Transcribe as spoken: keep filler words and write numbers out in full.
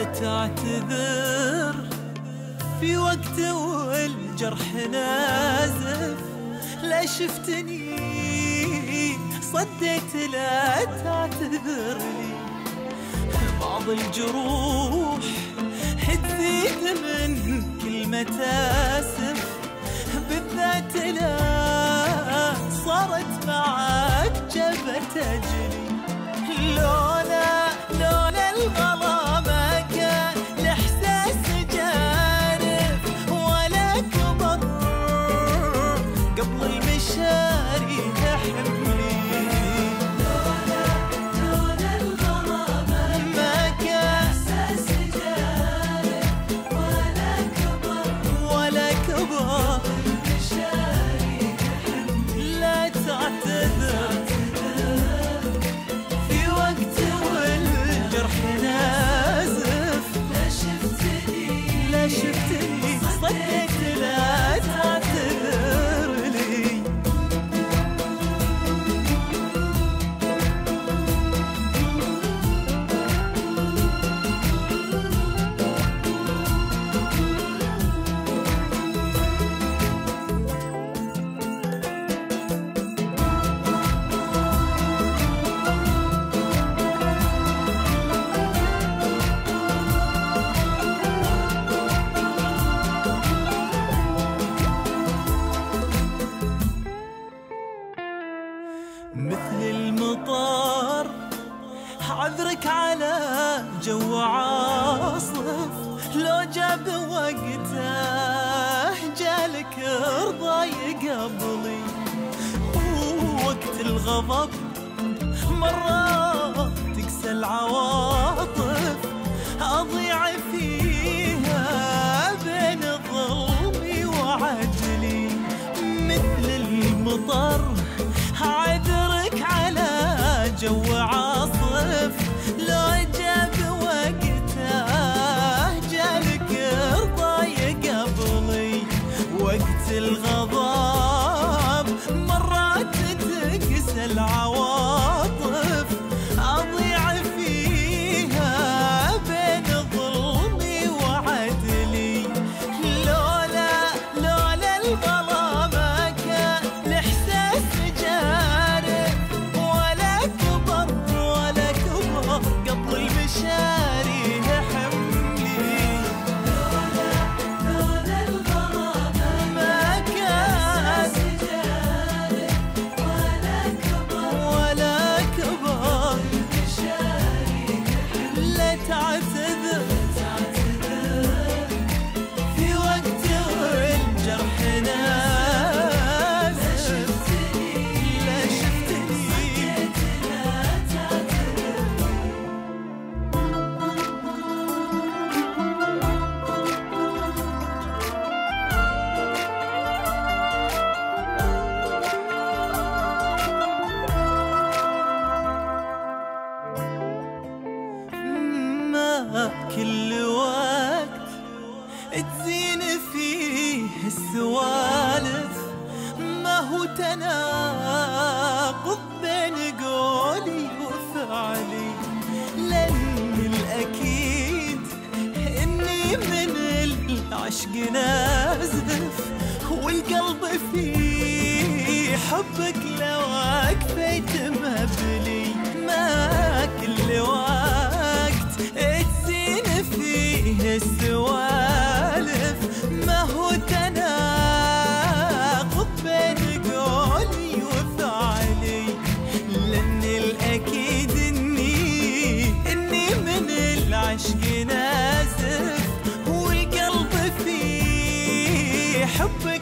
تعتذر في وقت والجرح نازف. لا شفتني صديت لا تعتذر لي. بعض الجروح تزيد من كلمة آسف، بالذات لا صارت معك جبت أجلي. لولا لولا الغلا ما كان الإحساس جارف ولا كبر قبل المشاري تحملي. لولا لولا الغلا ما كان الإحساس جارف ولا كبر ولا كبر المشاري تحملي. لا تعتذر في وقت والجرح نازف. لا شفتني لا شفتني صدقت لا تعتذر لي. مثل المطر عذرك على جو عاصف. لو جاب وقته جالك رضاي قبلي. ووقت الغضب مرة تقسى العواطف، أضيع فيها بين ظلمي وعدلي. مثل المطر عذرك على جو عاصف. لو جاب وقته جالك رضاي قبلي. وقت الغضب مرات تقسى العواطف، أضيع فيها بين ظلمي وعدلي. لولا لولا الغلا ما كان الإحساس جارف ولا كبر ولا كبر قبل المشاري حملي. لولا لولا الغلا ما كان جارف ولا كبر ولا كبر المشاري حملي. لا تعتذر في وقت والجرح نازف. لا شفتني لا شفتني صدقت لا تعتذر. ما كل وقت تزين فيه السوالف، ما هو تناقض بين قولي وفعلي. لأن الأكيد إني من العشق نازف، والقلب فيه حبك لو أكفيت مبلي. ما كل وقت تزين فيه السوالف، ما هو تناقض بين قولي وفعلي. لأن الأكيد إني إني من العشق نازف، والقلب فيه حبك